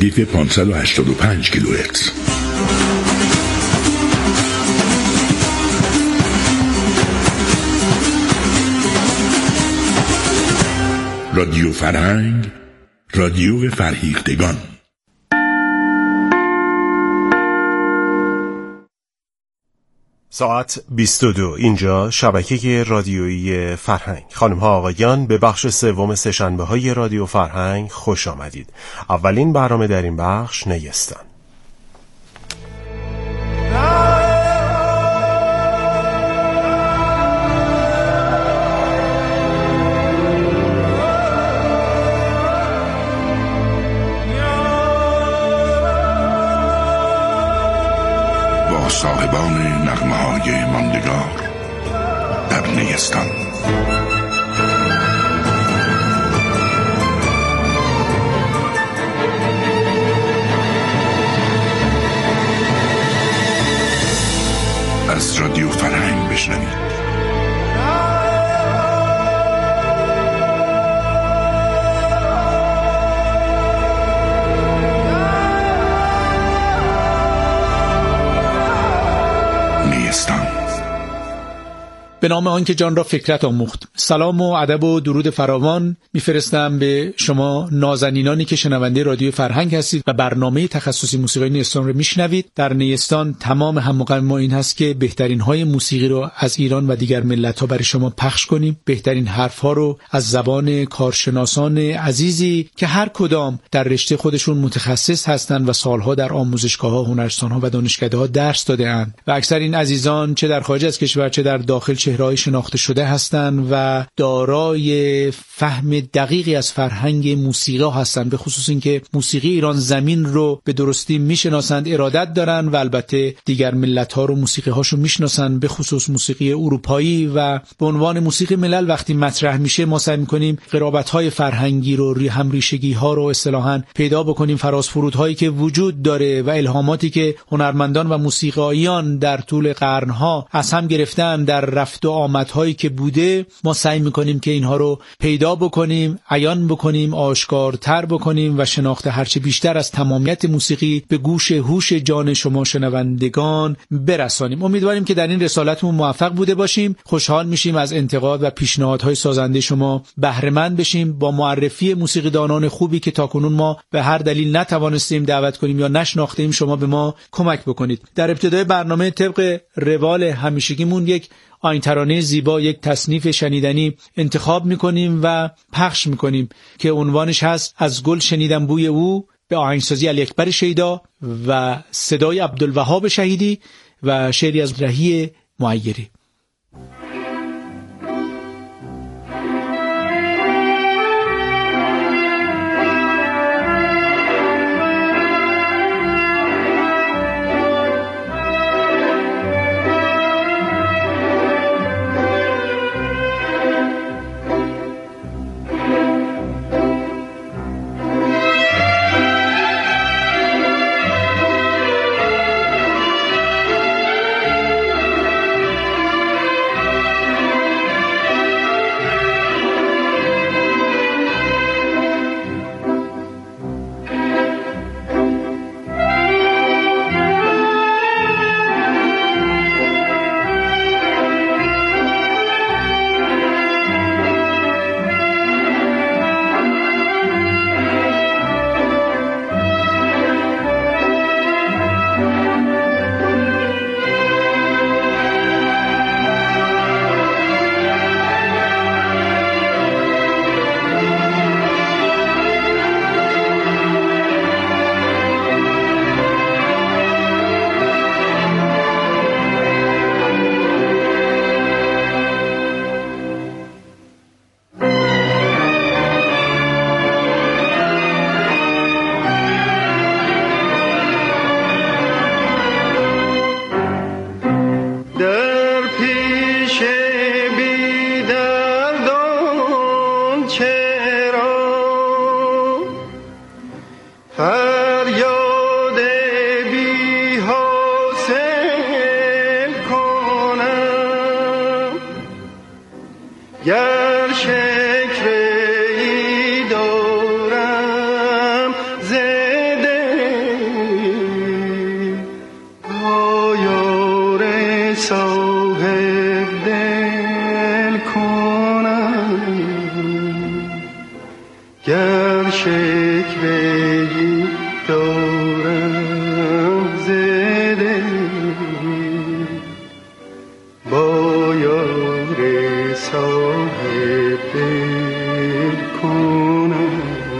دیف 585 کیلوهرتز. رادیو فرهنگ، رادیو فرهیختگان. ساعت 22. اینجا شبکه رادیویی فرهنگ. خانم ها آقایان، به بخش سوم سه‌شنبه های رادیو فرهنگ خوش آمدید. اولین برنامه در این بخش نیستان. صاحبان نغمه‌های ماندگار در نیستان. از رادیو فرهنگ بشنوید. به نام آن که جان را فکرت آموخت. سلام و ادب و درود فراوان میفرستم به شما نازنینانی که شنونده رادیو فرهنگ هستید و برنامه تخصصی موسیقی نیستان رو میشنوید. در نیستان تمام هممقام ما این هست که بهترین های موسیقی رو از ایران و دیگر ملت ها برای شما پخش کنیم، بهترین حرف ها رو از زبان کارشناسان عزیزی که هر کدام در رشته خودشون متخصص هستند و سالها در آموزشگاه ها، هنرستان ها و دانشکده ها درس داده اند و اکثر این عزیزان چه در خارج از کشور چه در داخل چهره‌های شناخته شده هستند و دارای فهم دقیقی از فرهنگ موسیقی هستند، به خصوص اینکه موسیقی ایران زمین رو به درستی میشناسند، ارادت دارن و البته دیگر ملت‌ها رو موسیقی هاشو میشناسند، به خصوص موسیقی اروپایی. و به عنوان موسیقی ملل وقتی مطرح میشه ما سعی می‌کنیم قرابت‌های فرهنگی رو، هم ریشگی‌ها رو اصطلاحاً پیدا بکنیم، فراز فرودهایی که وجود داره و الهاماتی که هنرمندان و موسیقاییان در طول قرن‌ها از هم گرفتن در رفت و آمدهایی که بوده، ما سعی میکنیم که اینها رو پیدا بکنیم، عیان بکنیم، آشکارتر بکنیم و شناخت هرچه بیشتر از تمامیت موسیقی به گوش هوش جان شما شنوندگان برسانیم. امیدواریم که در این رسالتمون موفق بوده باشیم. خوشحال میشیم از انتقاد و پیشنهادهای سازنده شما بهره مند بشیم. با معرفی موسیقیدانان خوبی که تاکنون ما به هر دلیل نتوانستیم دعوت کنیم یا نشناختیم شما به ما کمک بکنید. در ابتدای برنامه طبق روال همیشگیمون یک آیین ترانه زیبا، یک تصنیف شنیدنی انتخاب میکنیم و پخش میکنیم که عنوانش هست از گل شنیدم بوی او، به آهنگسازی علی اکبر شیدا و صدای عبدالوهاب شهیدی و شعری از رهی معیری. شکری دارم زده دارم زده با یار صاحب دل کنم.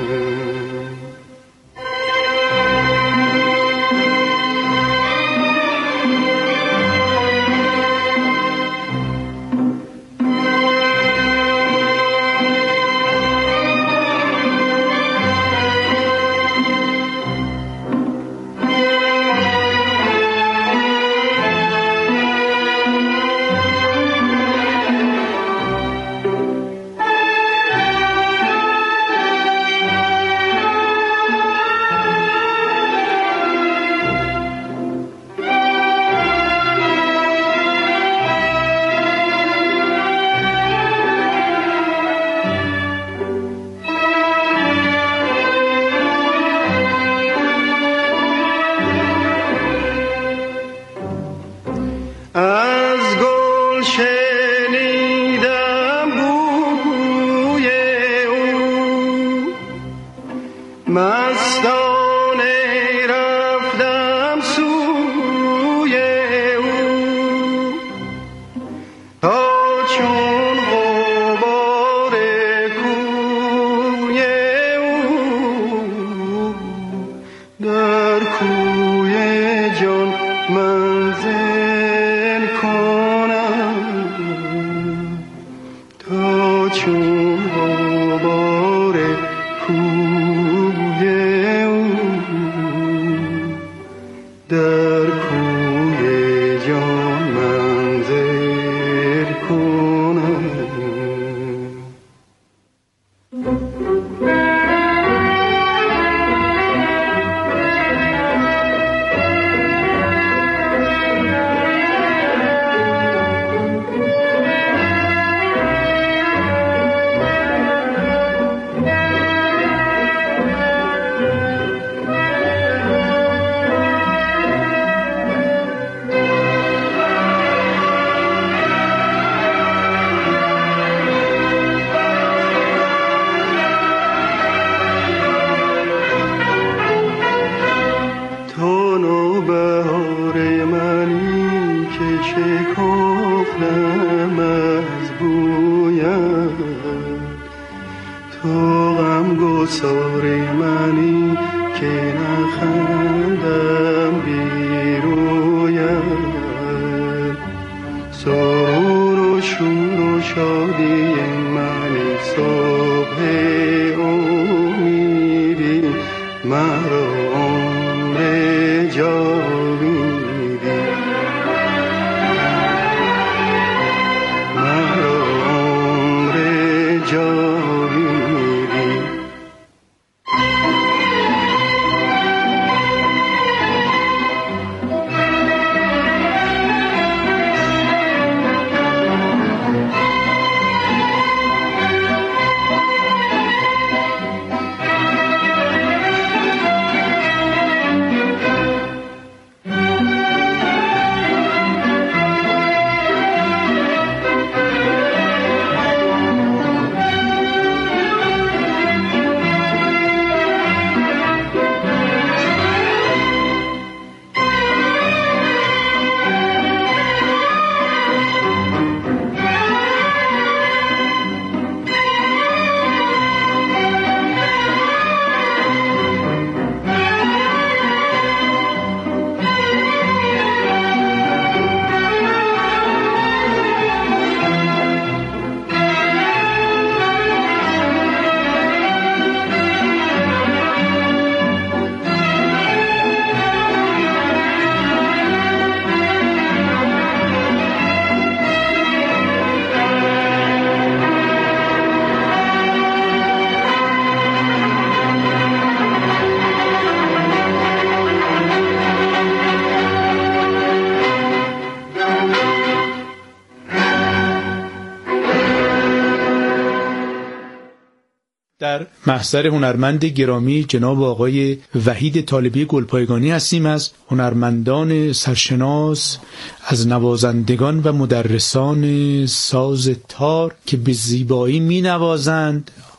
در محضر هنرمند گرامی جناب آقای وحید طالبی گلپایگانی هستیم، از هنرمندان سرشناس، از نوازندگان و مدرسان ساز تار که به زیبایی می نوازند.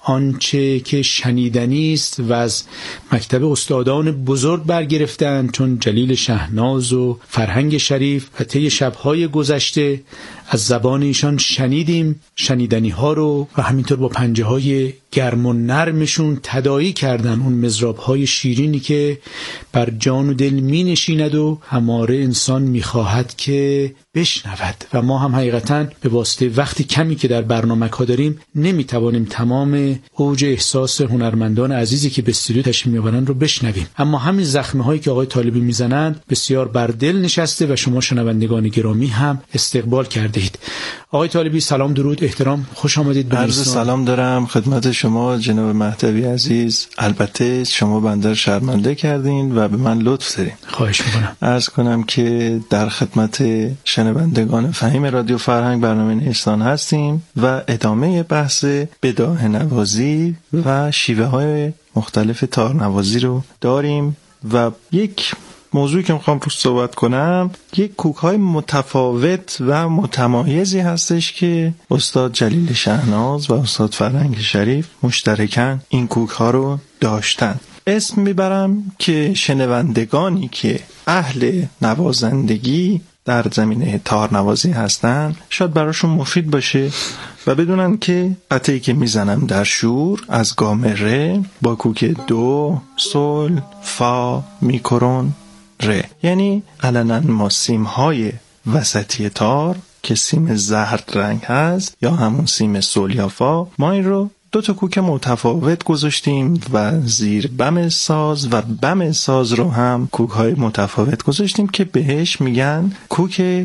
آنچه که شنیدنی است و از مکتب استادان بزرگ برگرفتند چون جلیل شهناز و فرهنگ شریف و طی شب‌های گذشته از زبان ایشان شنیدیم. شنیدنی ها رو و همینطور با پنجه های گرم و نرمشون تداعی کردن اون مضراب های شیرینی که بر جان و دل می نشیند و هماره انسان می خواهد که بشنود. و ما هم حقیقتاً به واسطه وقتی کمی که در برنامه‌ها داریم نمی توانیم تمام اوج احساس هنرمندان عزیزی که به استودیو تشریف می‌آورند رو بشنویم، اما همین زخمه هایی که آقای طالبی میزنند بسیار بر دل نشسته و شما شنوندگان گرامی هم استقبال کرده اید. آقای طالبی سلام، درود، احترام، خوش آمدید به عرض سلام دارم خدمت شما جناب مهدوی عزیز. البته شما بنده رو شرمنده کردین و به من لطف دارین. خواهش می‌کنم. عرض کنم که در خدمت شنوندگان فهیم رادیو فرهنگ برنامه نیستان هستیم و ادامه بحث بداهه نوازی و شیوه های مختلف تارنوازی رو داریم و یک موضوعی که میخوام روش صحبت کنم یک کوک های متفاوت و متمایزی هستش که استاد جلیل شهناز و استاد فرهنگ شریف مشترکاً این کوک ها رو داشتن. اسم میبرم که شنوندگانی که اهل نوازندگی در زمینه تارنوازی هستن شاید براشون مفید باشه و بدونن که قطعی که میزنم در شور از گام ره با کوک دو، سول، فا، میکرون، ره، یعنی علنا ما سیمهای وسطی تار که سیم زرد رنگ هست یا همون سیم سول یا فا، ما این رو دو تا کوک متفاوت گذاشتیم و زیر بم ساز و بم ساز رو هم کوک های متفاوت گذاشتیم که بهش میگن کوک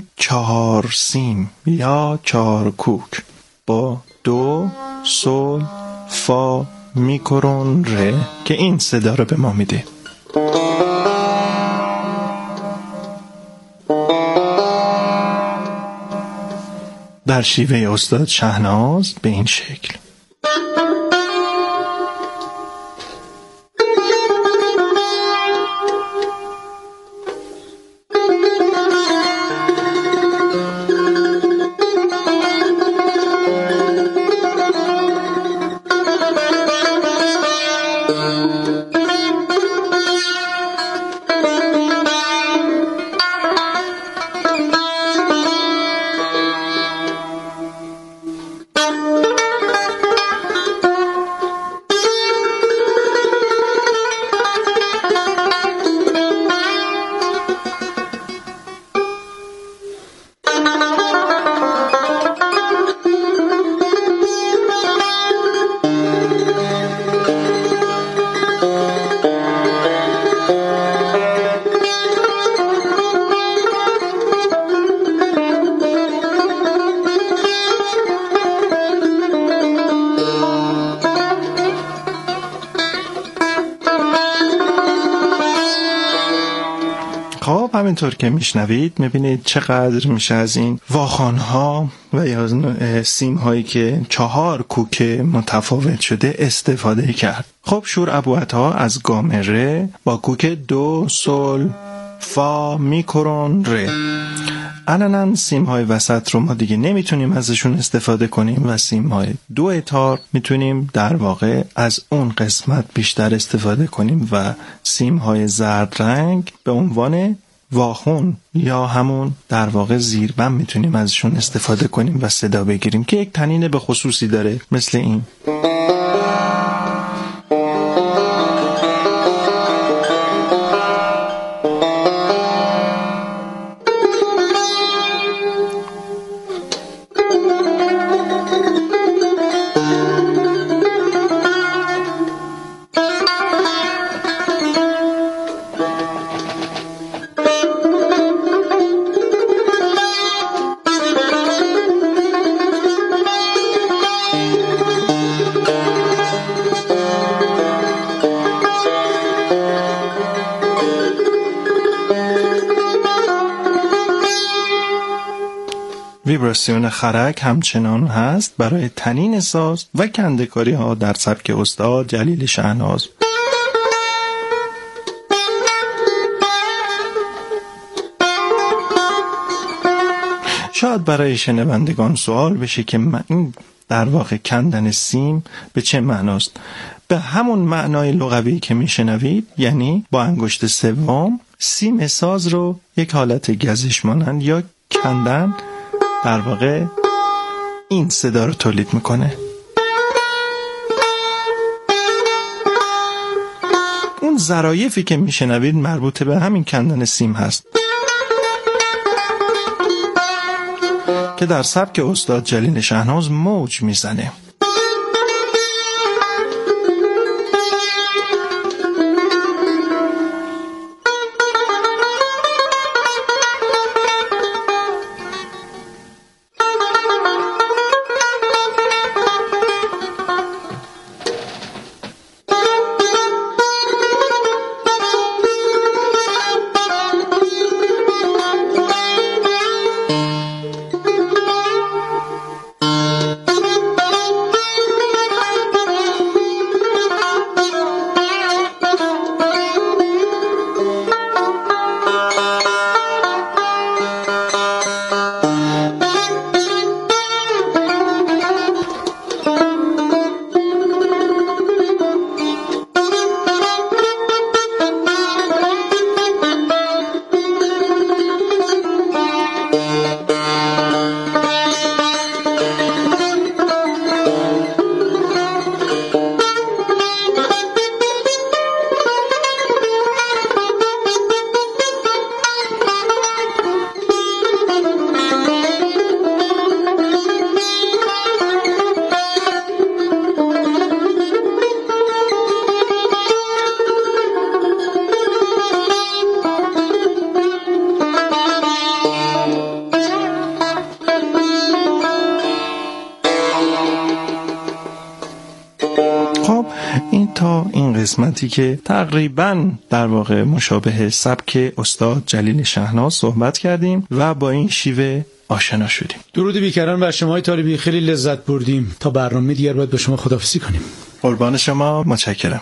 4 سیم یا 4 کوک با دو، سول، فا، میکرون، ره که این صدا رو به ما میده. در شیوه استاد شهناز به این شکل. همینطور که میشنوید میبینید چقدر میشه از این واخوان‌ها و یا سیم‌هایی که 4 کوک متفاوت شده استفاده کرد. خب شور ابوعطا از گام ره با کوک دو، سول، فا، میکرون، ره. علنا سیم‌های وسط رو ما دیگه نمیتونیم ازشون استفاده کنیم و سیم‌های دو تار میتونیم در واقع از اون قسمت بیشتر استفاده کنیم و سیم‌های زرد رنگ به عنوان واخون یا همون در واقع زیربم میتونیم ازشون استفاده کنیم و صدا بگیریم که یک طنین به خصوصی داره مثل این. ویبراسیون خرک همچنان هست برای طنین ساز و کنده‌کاری ها در سبک استاد جلیل شهناز. شاید برای شنوندگان سوال بشه که این در واقع کندن سیم به چه معناست؟ به همون معنای لغوی که میشنوید، یعنی با انگشت سوم سیم ساز رو یک حالت گزش مانند یا کندن در واقع این صدا رو تولید میکنه. اون ظرایفی که میشنوید مربوط به همین کندن سیم هست که در سبک استاد جلیل شهناز موج میزنه. این قسمتی که تقریباً در واقع مشابه سبک استاد جلیل شهناز صحبت کردیم و با این شیوه آشنا شدیم. درود بیکران بر شما طالبی، خیلی لذت بردیم. تا برنامه دیگر باید با شما خداحافظی کنیم. قربان شما، متشکرم.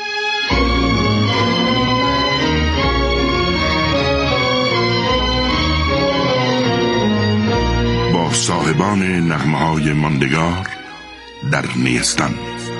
با صاحبان نغمه‌های ماندگار در نیستان.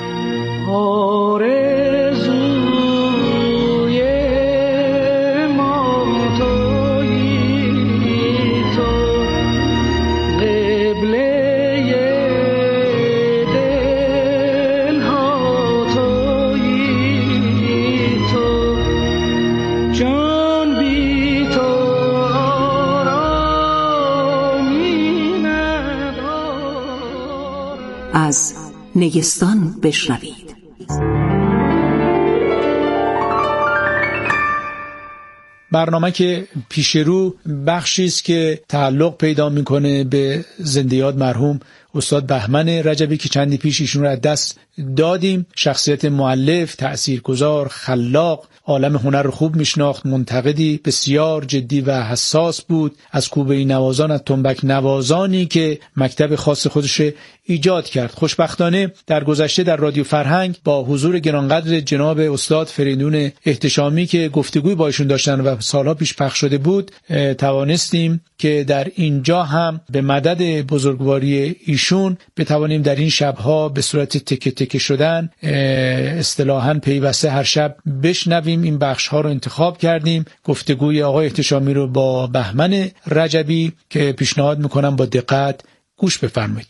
از نیستان بشنوید. برنامه که پیش رو بخشی است که تعلق پیدا میکنه به زنده یاد مرحوم استاد بهمن رجبی که چندی پیش ایشون رو از دست دادیم. شخصیت مؤلف، تأثیرگذار، خلاق، عالم هنر رو خوب میشناخت، منتقدی بسیار جدی و حساس بود، از کوبه‌ای نوازان، از تنبک نوازانی که مکتب خاص خودش ایجاد کرد. خوشبختانه در گذشته در رادیو فرهنگ با حضور گرانقدر جناب استاد فریدون احتشامی که گفتگوی با ایشون داشتن و سالها پیش پخش شده بود، توانستیم که در اینجا هم به مدد بزرگواری ایشون بتوانیم در این شبها به صورت تکه تکه شدن اصطلاحاً پیوسته هر شب بشنویم. این بخش ها رو انتخاب کردیم. گفتگوی آقای احتشامی رو با بهمن رجبی که پیشنهاد میکنم با دقت گوش بفرمایید.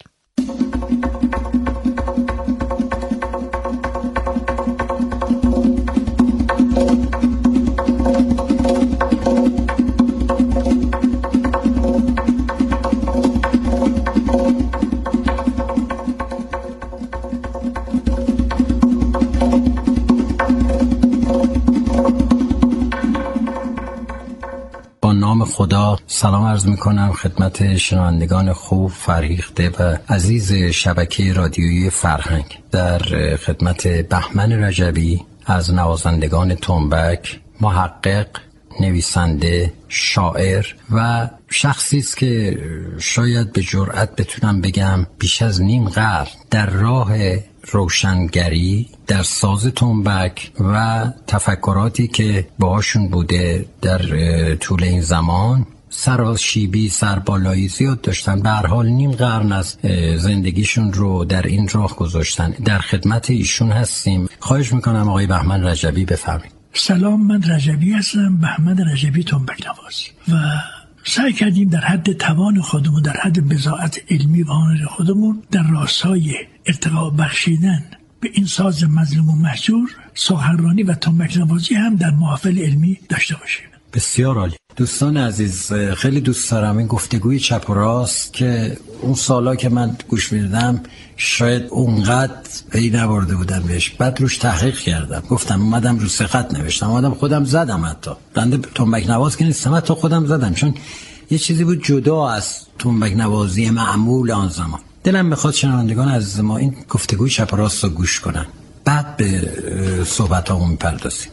خدا سلام عرض میکنم خدمت شنوندگان خوب، فرهیخته و عزیز شبکه رادیویی فرهنگ. در خدمت بهمن رجبی از نوازندگان تنبک، محقق، نویسنده، شاعر و شخصی است که شاید به جرئت بتونم بگم بیش از نیم قرن در راه روشنگری در ساز تنبک و تفکراتی که باهاشون بوده در طول این زمان سراشیبی، سربالایی زیاد داشتن. به هر حال نیم قرن از زندگیشون رو در این راه گذاشتن. در خدمت ایشون هستیم. خواهش میکنم آقای بهمن رجبی بفرمایید. سلام، من رجبی هستم، بهمن رجبی تنبک نواز، و سعی کردیم در حد توان خودمون، در حد بضاعت علمی و هنر خودمون در راستای ارتقا بخشیدن به این ساز مظلوم و مهجور سخنرانی و تنبک نوازی هم در محافل علمی داشته باشیم. بسیار عالی. دوستان عزیز، خیلی دوست دارم این گفتگوی چپ و راست که اون سالا که من گوش میدادم شاید اونقدر پی نبرده بودم بهش، بعد روش تحقیق کردم، گفتم اومدم رو سقط نوشتم، اومدم خودم زدم، حتی بنده تنبک نواز که نیستم، حتی خودم زدم، چون یه چیزی بود جدا از تنبک نوازی معمول آن زمان. دلم میخواد شنوندگان عزیز ما این گفتگوی چپ و راست رو گوش کنن، بعد به صحبتامون میپردازیم.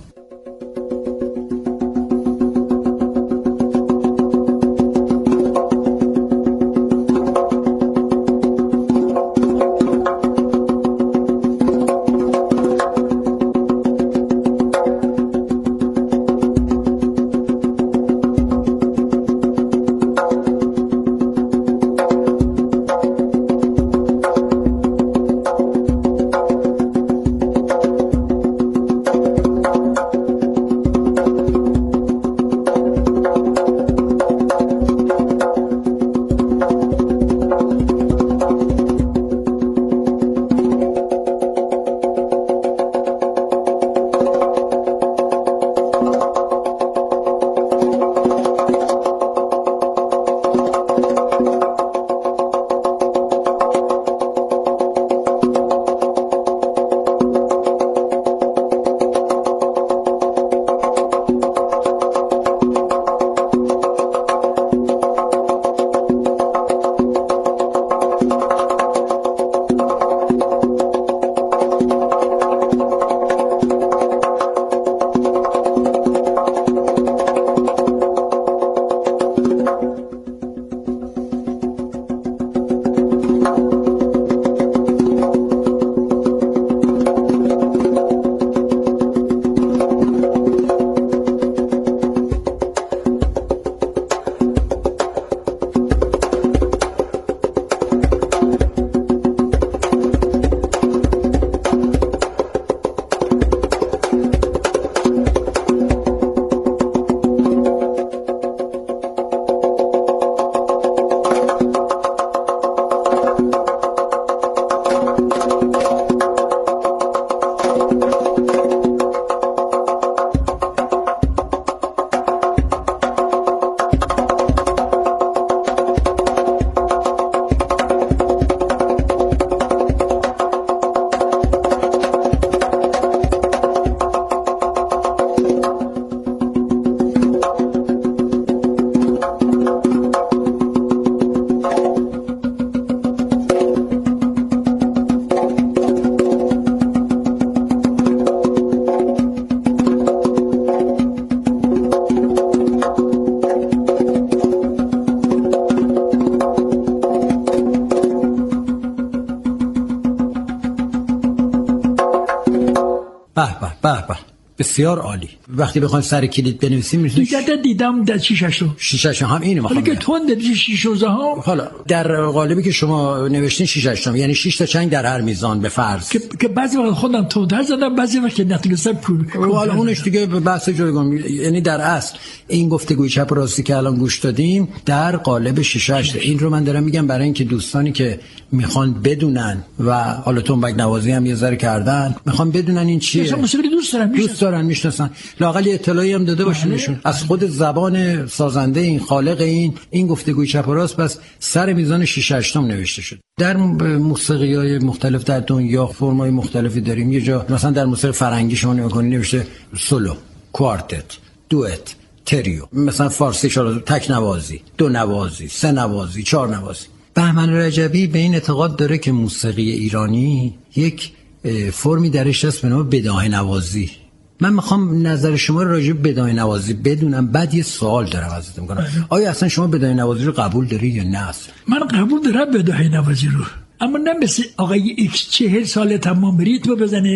به بسیار عالی. وقتی بخوایم سر کلید بنویسیم میشه دیدم در شیشش هم اینو حالا که تون در شیشوزه ها، حالا در قالبی که شما نوشتین شیشش یعنی 6 تا چنگ در هر میزان به فرض که بعضی وقت خودم تندر زدم، بعضی وقت که نتونستم حالا اونش دیگه بحث جایگان. یعنی در اصل این گفتگوی چپ و راستی که الان گوش دادیم در قالب شیشش. این رو من دارم میگم برای اینکه دوستانی که میخوان بدونن و حالا تنبک نوازی هم یه ذره کردن میخوان بدونن این چیه، موسیقی دوست دارن میشناسن، لااقل اطلاعی هم داده باشن نشون از خود زبان سازنده این خالق این گفتگوی چپ و راست. پس سر میزان 6-8 نوشته شد. در موسیقی‌های مختلف در دنیا فرم‌های مختلفی داریم. یه جا مثلا در موسیقی فرنگی شما نگاه کنید نوشته سولو، کوارتت، دوئت، تریو. مثلا فارسی تک نوازی، دو نوازی، سه نوازی، 4 نوازی. بهمن رجبی به این اعتقاد داره که موسیقی ایرانی یک فرمی درش هست به نام بداهه نوازی. من میخوام نظر شما راجع به بداهه نوازی بدونم، بعد یه سوال دارم ازتون کنم. آیا اصلا شما بداهه نوازی رو قبول داری یا نه؟ من قبول دارم بداهه نوازی رو، اما نه مثل آقای ایکس 40 سال تمام ریتم بزنه،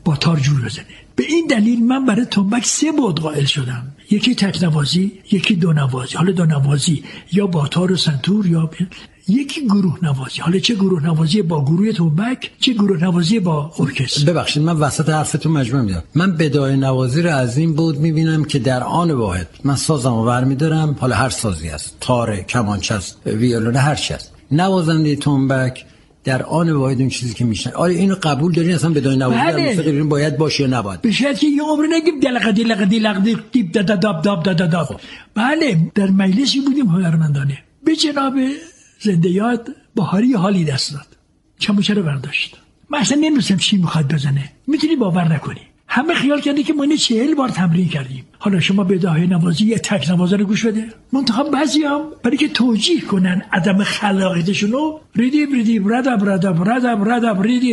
با تار جور بزنه. به این دلیل من برای تنبک 3 بعد قائل شدم، یکی تکنوازی، یکی دو نوازی. حالا دو نوازی یا با تار و سنتور، یا یکی گروه نوازی. حالا چه گروه نوازی با گروه تنبک، چه گروه نوازی با ارکستر. ببخشید من وسط حرفتون مجموع میدم. من بدایه نوازی رو از این بود میبینم که در آن واحد من سازمو برمی‌دارم، حالا هر سازی است، تار، کمانچه است، ویولون، هر چی است، نوازنده تنبک در آن واحد اون چیزی که میشنه. آره اینو قبول دارین اصلا بدایه نوازی در موسیقی ایرانی باید باشه یا نباید؟ به شرطی که یه عمر نگیم دلقدی لقدی لقدی دیب داد داب داب داد داب. بله در مجلسی بودیم هنرمندانه، به جناب زنده یاد بهاری حالی دست داد، چموچه رو برداشت. من اصلا نمی‌دونستم چی میخواد بزنه. میتونی باور نکنی همه خیال کردی که ما 40 بار تمرین کردیم. حالا شما بدایه نوازی یه تک نوازه رو گوش بده. منتها بعضیام برای که توجیه کنن عدم خلاقیتشون رو ریدی راداب ریدی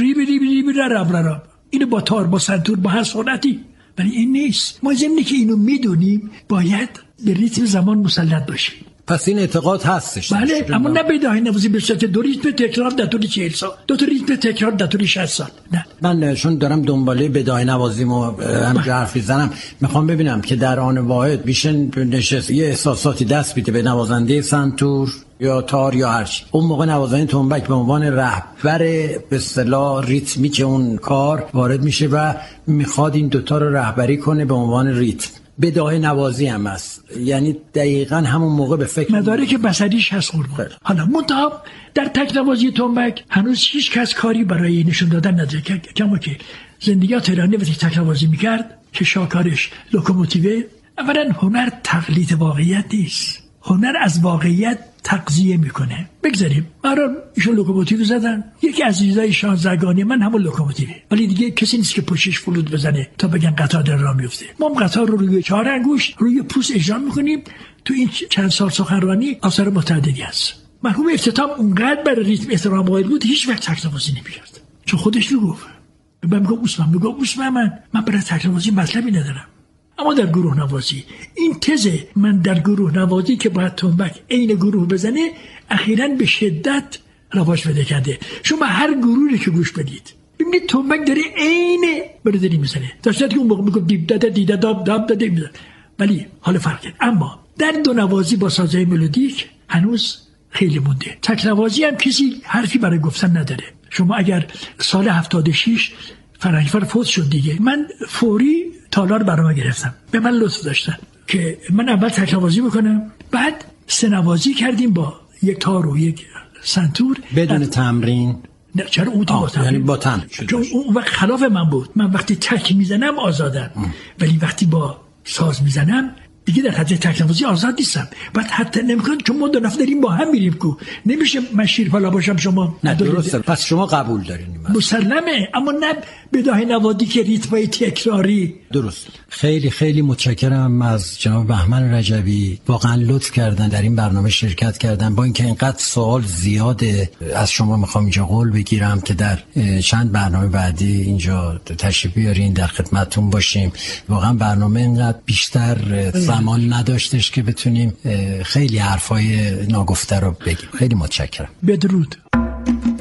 اینو با تار، با سنتور، با هر سنتی. ولی این نیست. ما ضمن که اینو میدونیم باید به ریتم زمان مسلط باشیم. پس این اعتقاد هستش. بله، اما نه بدایه نوازی به صورت 2 ریتم تکرار در طول 40 سال، 2 ریتم تکرار در طول 60 سال. نه من چون دارم دنباله بدایه نوازیمو هم حرف میزنم، میخوام ببینم که در آن واحد بیشن نشست یه احساساتی دست میده به نوازنده سنتور یا تار یا هر چی. اون موقع نوازنده تنبک به عنوان رهبر به اصطلاح ریتمیک اون کار وارد میشه و میخواد این دوتا رو رهبری کنه به عنوان ریتم. بدایه نوازی هم هست، یعنی دقیقاً همون موقع به فکر مدارک بصریش هست قربان. حالا منتها در تک نوازی تنبک هنوز هیچ کس کاری برای نشون دادن نداره. کما که زندگی تهرانی وقتی تک نوازی میکرد که شاکارش لوکوموتیوه، اولا هنر تقلید واقعیت نیست، هنر از واقعیت تغذیه میکنه. بگذاریم برای ایشون لوکوموتیو زدن، یکی از چیزای شاهزادگانی من همون لوکوموتیوه، ولی دیگه کسی نیست که پشتش فلوت بزنه تا بگن قطار در راه میفته. ما قطار رو روی 4 انگشت روی پوست اجرا میکنیم. تو این چند سال سخنرانی آثار متعددی هست. مرحوم افتتاح اونقدر برای ریتم احترام قائل بود هیچ وقت تکنوازی نمی‌کرد، چون خودش میگفت من میگم من برای تکنوازی مطلبی ندارم. اما در گروه نوازی این تزه من در گروه نوازی که باید تنبک عین گروه بزنه اخیراً به شدت رواج پیدا کرده. شما هر گروهی که گوش بدید ببینید تنبک داره عین برداری میزنه، در صورتی که اون موقع میگه دیب داده دیده داب داب داده میزنه، ولی حال فرق کرد. اما در دو نوازی با سازهای ملودیک هنوز خیلی مونده. تک نوازی هم کسی حرفی برای گفتن نداره. شما اگر سال 76 فرنگفر فوت شد دیگه، من فوری تالار برام گرفتم، به من لطف داشتن که من اول تک نوازی بکنم، بعد 3 نوازی کردیم با یک تار و یک سنتور بدون تمرین. نه چرا اون با تمرین، یعنی با تن، چون اون وقت خلاف من بود. من وقتی تک میزنم آزادم، ولی وقتی با ساز میزنم دیگه در حد تکنوازی آزاد نیستم. بعد حتی نمیکنم چون ما 2 نفر داریم با هم میریم کو، نمیشه من شیرپالا باشم شما. نه درسته، پس شما قبول دارین؟ مسلمه، اما نه بدایه نوازی که ریتمای تکراری. درست. خیلی خیلی متشکرم از جناب بهمن رجبی، واقعا لطف کردن در این برنامه شرکت کردن. با اینکه اینقدر سوال زیاده از شما میخوام اینجا قول بگیرم که در چند برنامه بعدی اینجا تشریف بیارین، در خدمتتون باشیم. واقعا برنامه اینقدر بیشتر زمان نداشتش که بتونیم خیلی حرفای ناگفته رو بگیم. خیلی متشکرم. بدرود.